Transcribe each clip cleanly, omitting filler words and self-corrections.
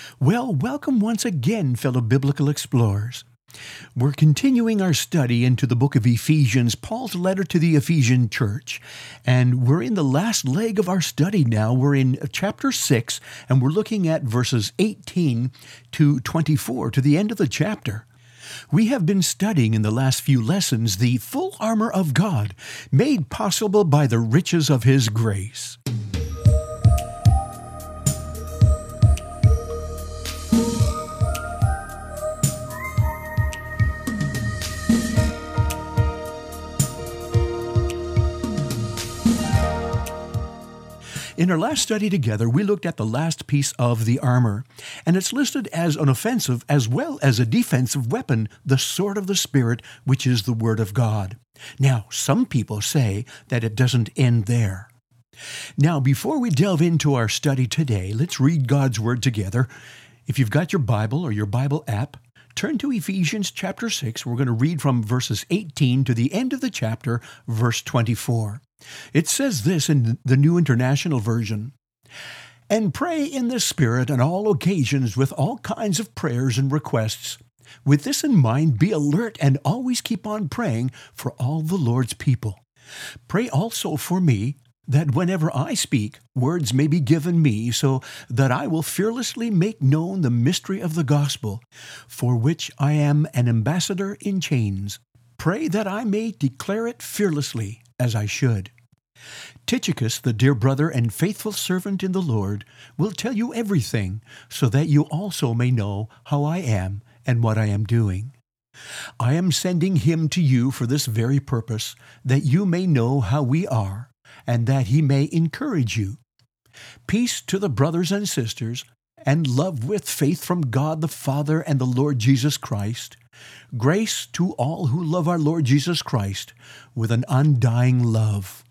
Well, welcome once again, fellow biblical explorers. We're continuing our study into the book of Ephesians, Paul's letter to the Ephesian church. And we're in the last leg of our study now. We're in chapter 6, and we're looking at verses 18 to 24, to the end of the chapter. We have been studying in the last few lessons the full armor of God, made possible by the riches of His grace. In our last study together, we looked at the last piece of the armor, and it's listed as an offensive as well as a defensive weapon, the sword of the Spirit, which is the Word of God. Now, some people say that it doesn't end there. Now, before we delve into our study today, let's read God's Word together. If you've got your Bible or your Bible app, turn to Ephesians chapter 6. We're going to read from verses 18 to the end of the chapter, verse 24. It says this in the New International Version, "And pray in the Spirit on all occasions with all kinds of prayers and requests. With this in mind, be alert and always keep on praying for all the Lord's people. Pray also for me, that whenever I speak, words may be given me, so that I will fearlessly make known the mystery of the gospel, for which I am an ambassador in chains. Pray that I may declare it fearlessly, as I should. Tychicus, the dear brother and faithful servant in the Lord, will tell you everything, so that you also may know how I am and what I am doing. I am sending him to you for this very purpose, that you may know how we are, and that he may encourage you. Peace to the brothers and sisters, and love with faith from God the Father and the Lord Jesus Christ. Grace to all who love our Lord Jesus Christ with an undying love."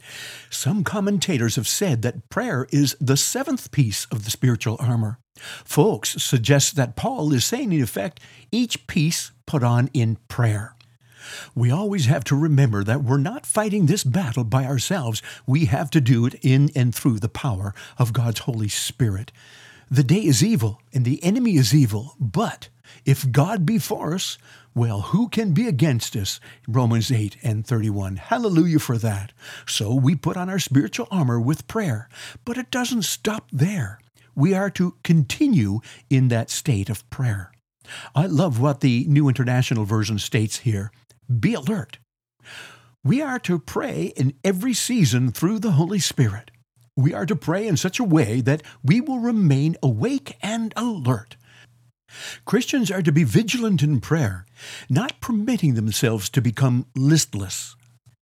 Some commentators have said that prayer is the seventh piece of the spiritual armor. Folks suggest that Paul is saying, in effect, each piece put on in prayer. We always have to remember that we're not fighting this battle by ourselves. We have to do it in and through the power of God's Holy Spirit. The day is evil, and the enemy is evil, but if God be for us, well, who can be against us? Romans 8:31. Hallelujah for that. So we put on our spiritual armor with prayer, but it doesn't stop there. We are to continue in that state of prayer. I love what the New International Version states here. Be alert. We are to pray in every season through the Holy Spirit. We are to pray in such a way that we will remain awake and alert. Christians are to be vigilant in prayer, not permitting themselves to become listless.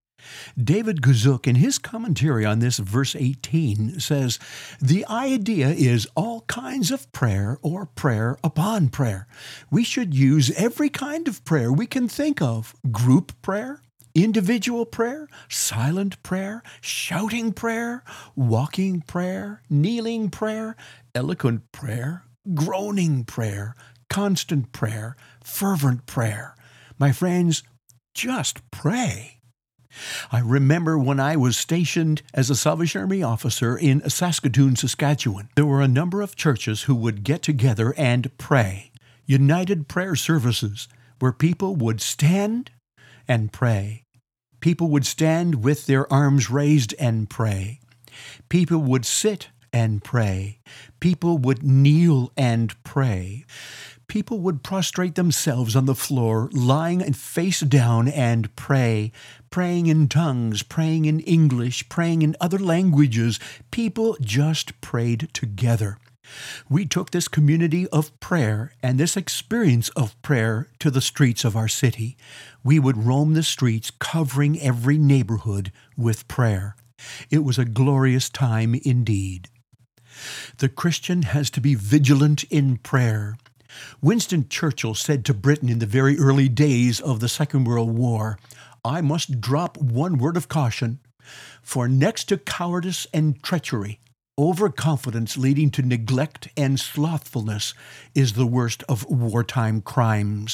David Guzik, in his commentary on this verse 18, says, "The idea is all kinds of prayer or prayer upon prayer. We should use every kind of prayer we can think of: group prayer, individual prayer, silent prayer, shouting prayer, walking prayer, kneeling prayer, eloquent prayer, groaning prayer, constant prayer, fervent prayer. My friends, just pray." I remember when I was stationed as a Salvation Army officer in Saskatoon, Saskatchewan, there were a number of churches who would get together and pray. United prayer services where people would stand and pray. People would stand with their arms raised and pray. People would sit and pray. People would kneel and pray. People would prostrate themselves on the floor, lying and face down and pray, praying in tongues, praying in English, praying in other languages. People just prayed together. We took this community of prayer and this experience of prayer to the streets of our city. We would roam the streets, covering every neighborhood with prayer. It was a glorious time indeed. The Christian has to be vigilant in prayer. Winston Churchill said to Britain in the very early days of the Second World War, "I must drop one word of caution, for next to cowardice and treachery, overconfidence leading to neglect and slothfulness is the worst of wartime crimes."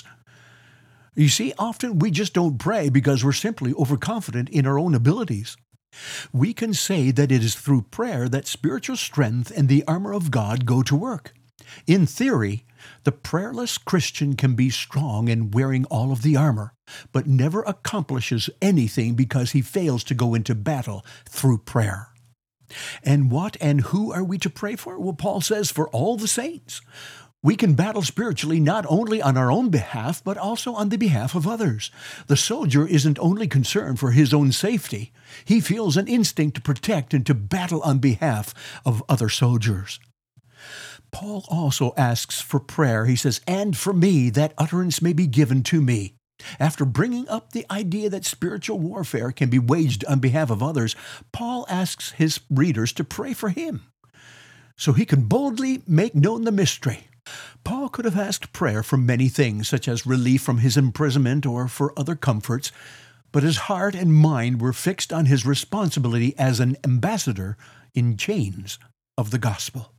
You see, often we just don't pray because we're simply overconfident in our own abilities. We can say that it is through prayer that spiritual strength and the armor of God go to work. In theory, the prayerless Christian can be strong in wearing all of the armor, but never accomplishes anything because he fails to go into battle through prayer. And what and who are we to pray for? Well, Paul says, for all the saints. We can battle spiritually not only on our own behalf, but also on the behalf of others. The soldier isn't only concerned for his own safety. He feels an instinct to protect and to battle on behalf of other soldiers. Paul also asks for prayer. He says, and for me, that utterance may be given to me. After bringing up the idea that spiritual warfare can be waged on behalf of others, Paul asks his readers to pray for him so he can boldly make known the mystery. Paul could have asked prayer for many things, such as relief from his imprisonment or for other comforts, but his heart and mind were fixed on his responsibility as an ambassador in chains of the gospel.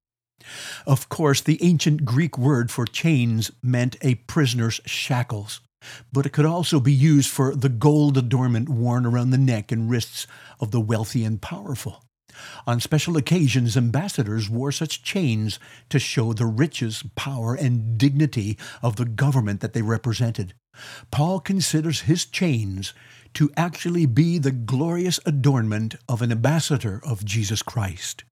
Of course, the ancient Greek word for chains meant a prisoner's shackles, but it could also be used for the gold adornment worn around the neck and wrists of the wealthy and powerful. On special occasions, ambassadors wore such chains to show the riches, power, and dignity of the government that they represented. Paul considers his chains to actually be the glorious adornment of an ambassador of Jesus Christ.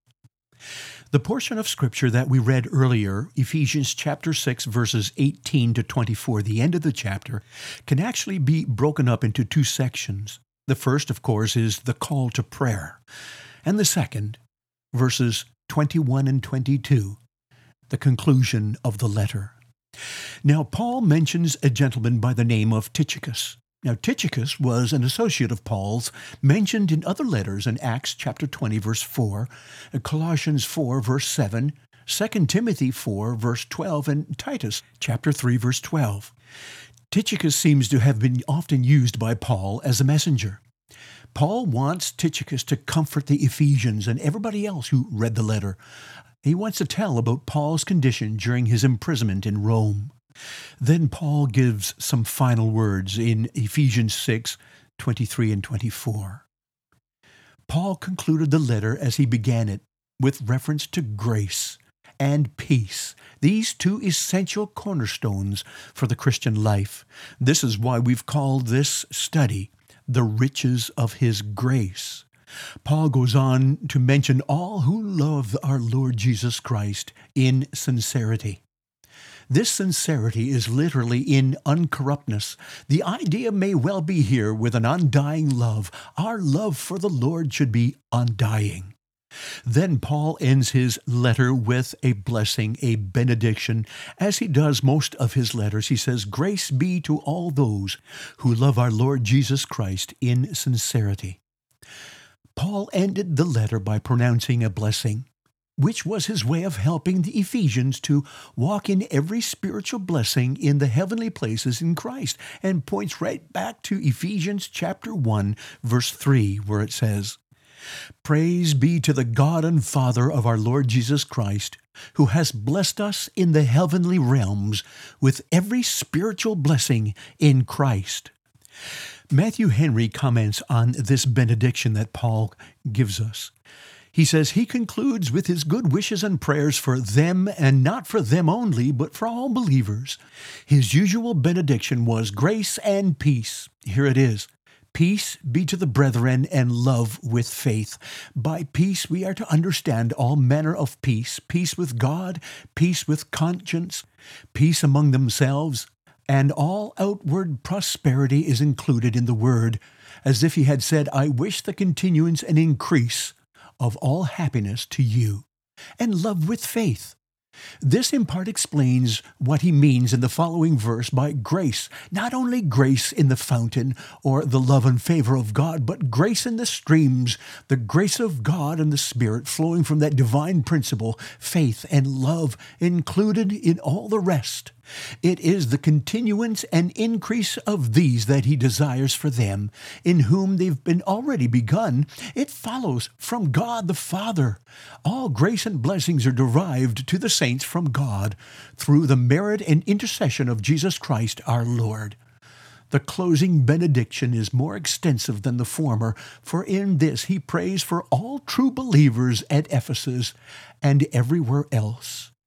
The portion of Scripture that we read earlier, Ephesians chapter 6, verses 18 to 24, the end of the chapter, can actually be broken up into two sections. The first, of course, is the call to prayer. And the second, verses 21 and 22, the conclusion of the letter. Now, Paul mentions a gentleman by the name of Tychicus. Now, Tychicus was an associate of Paul's, mentioned in other letters in Acts chapter 20, verse 4, Colossians 4, verse 7, 2 Timothy 4, verse 12, and Titus chapter 3, verse 12. Tychicus seems to have been often used by Paul as a messenger. Paul wants Tychicus to comfort the Ephesians and everybody else who read the letter. He wants to tell about Paul's condition during his imprisonment in Rome. Then Paul gives some final words in Ephesians 6, 23 and 24. Paul concluded the letter as he began it with reference to grace and peace, these two essential cornerstones for the Christian life. This is why we've called this study the riches of His grace. Paul goes on to mention all who love our Lord Jesus Christ in sincerity. This sincerity is literally in uncorruptness. The idea may well be here with an undying love. Our love for the Lord should be undying. Then Paul ends his letter with a blessing, a benediction. As he does most of his letters, he says, "Grace be to all those who love our Lord Jesus Christ in sincerity." Paul ended the letter by pronouncing a blessing, which was his way of helping the Ephesians to walk in every spiritual blessing in the heavenly places in Christ, and points right back to Ephesians chapter 1, verse 3, where it says, "Praise be to the God and Father of our Lord Jesus Christ, who has blessed us in the heavenly realms with every spiritual blessing in Christ." Matthew Henry comments on this benediction that Paul gives us. He says he concludes with his good wishes and prayers for them, and not for them only, but for all believers. His usual benediction was grace and peace. Here it is. Peace be to the brethren and love with faith. By peace we are to understand all manner of peace, peace with God, peace with conscience, peace among themselves, and all outward prosperity is included in the word, as if he had said, "I wish the continuance and increase of all happiness to you, and love with faith." This in part explains what he means in the following verse by grace. Not only grace in the fountain or the love and favor of God, but grace in the streams, the grace of God and the Spirit flowing from that divine principle, faith and love included in all the rest. It is the continuance and increase of these that he desires for them, in whom they've been already begun. It follows from God the Father. All grace and blessings are derived to the saints from God through the merit and intercession of Jesus Christ our Lord. The closing benediction is more extensive than the former, for in this he prays for all true believers at Ephesus and everywhere else.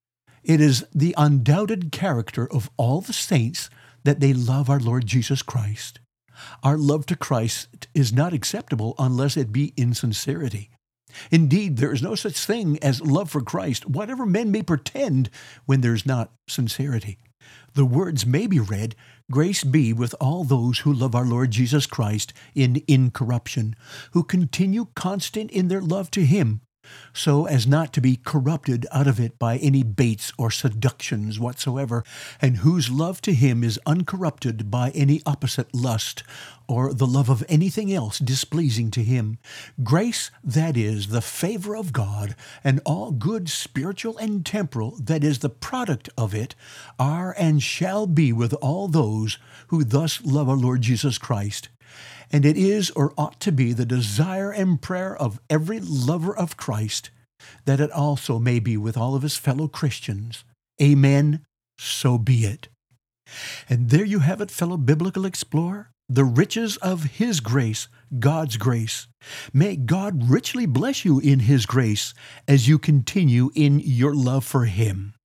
It is the undoubted character of all the saints that they love our Lord Jesus Christ. Our love to Christ is not acceptable unless it be in sincerity. Indeed, there is no such thing as love for Christ, whatever men may pretend, when there's not sincerity. The words may be read, "Grace be with all those who love our Lord Jesus Christ in incorruption, who continue constant in their love to Him, so as not to be corrupted out of it by any baits or seductions whatsoever, and whose love to Him is uncorrupted by any opposite lust, or the love of anything else displeasing to Him. Grace, that is, the favor of God, and all good spiritual and temporal, that is the product of it, are and shall be with all those who thus love our Lord Jesus Christ. And it is or ought to be the desire and prayer of every lover of Christ that it also may be with all of his fellow Christians. Amen. So be it." And there you have it, fellow biblical explorer, the riches of His grace, God's grace. May God richly bless you in His grace as you continue in your love for Him.